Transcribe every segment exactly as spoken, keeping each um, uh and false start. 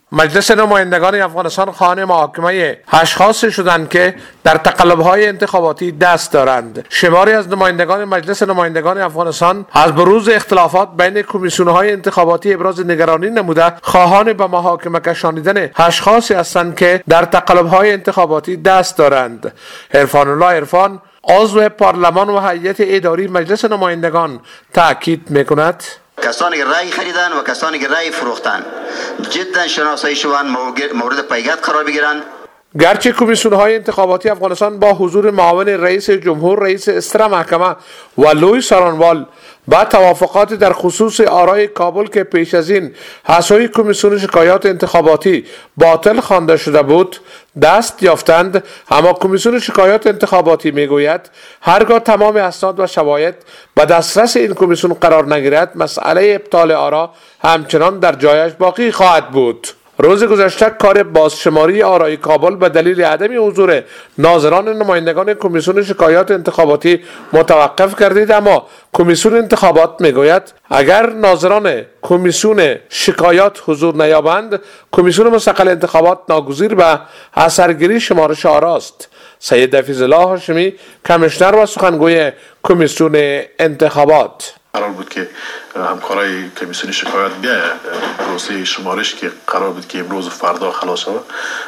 مجلس نمایندگان افغانستان خواهان محاکمه اشخاصی شدند که در تقلب‌های انتخاباتی دست دارند. شماری از نمایندگان مجلس نمایندگان افغانستان از بروز اختلافات بین کمیسیون‌های انتخاباتی ابراز نگرانی نموده خواهان به محاکمه کشانیدن اشخاصی هستند که در تقلب‌های انتخاباتی دست دارند. عرفان الله عرفان، عضو پارلمان و هیئت اداری مجلس نمایندگان، تاکید می‌کند کسانی که رای خریدن و کسانی که رای فروختن جدا شناسایی شوند، مورد پیگرد قرار بگیرند. گرچه کمیسیون‌های انتخاباتی افغانستان با حضور معاون رئیس جمهور، رئیس استرا محکمه و لوی سارانوال با توافقات در خصوص آرای کابل که پیش از این حسای کمیسیون شکایات انتخاباتی باطل خوانده شده بود دست یافتند، اما کمیسیون شکایات انتخاباتی میگوید هرگاه تمام اسناد و شواهد به دسترس این کمیسیون قرار نگیرد مسئله ابطال آرا همچنان در جایش باقی خواهد بود. روز گذشته کار بازشماری آرای کابل به دلیل عدم حضور ناظران نمایندگان کمیسیون شکایات انتخاباتی متوقف گردید، اما کمیسیون انتخابات میگوید اگر ناظران کمیسیون شکایات حضور نیابند کمیسیون مستقل انتخابات ناگزیر به اثرگیری شمارش آراست. سید حفیظ الله هاشمی، کمیشنر و سخنگوی کمیسیون انتخابات: قرار بود که همکارای کمیسیون شکایت بیا پروسه شمارش که قرار بود که امروز و فردا خلاص شود،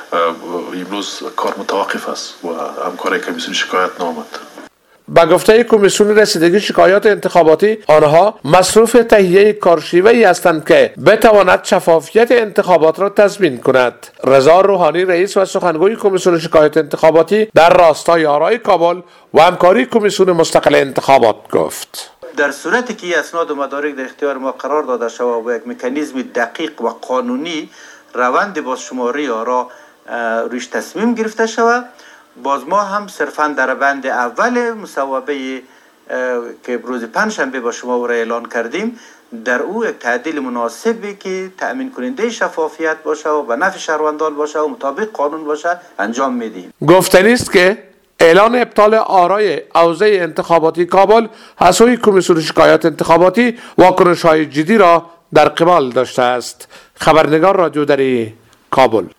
امروز کار متوقف است و همکارای کمیسیون شکایت نامد. با گفته کمیسیون رسیدگی شکایات انتخاباتی، آنها مصروف تهیه کارشیوه‌ای هستند که بتواند شفافیت انتخابات را تضمین کند. رضا روحانی، رئیس و سخنگوی کمیسیون شکایات انتخاباتی، در راستای آرای کابل و همکاری کمیسیون مستقل انتخابات گفت: در صورتی که اسناد و مدارک در اختیار ما قرار داده شود و یک مکانیزم دقیق و قانونی روند بازشماری آرا روش تصمیم گرفته شود، باز ما هم صرفا در بند اول مصوبه که روز پنجشنبه با شما را اعلان کردیم در او یک تعدیل مناسبی که تأمین کننده شفافیت باشه و به نفع شهروندان باشه و مطابق قانون باشه انجام میدیم. گفتنی است که اعلان ابطال آرای حوزه انتخاباتی کابل از سوی کمیسیون شکایات انتخاباتی واکنش‌های جدی را در قبال داشته است. خبرنگار رادیو دری، کابل.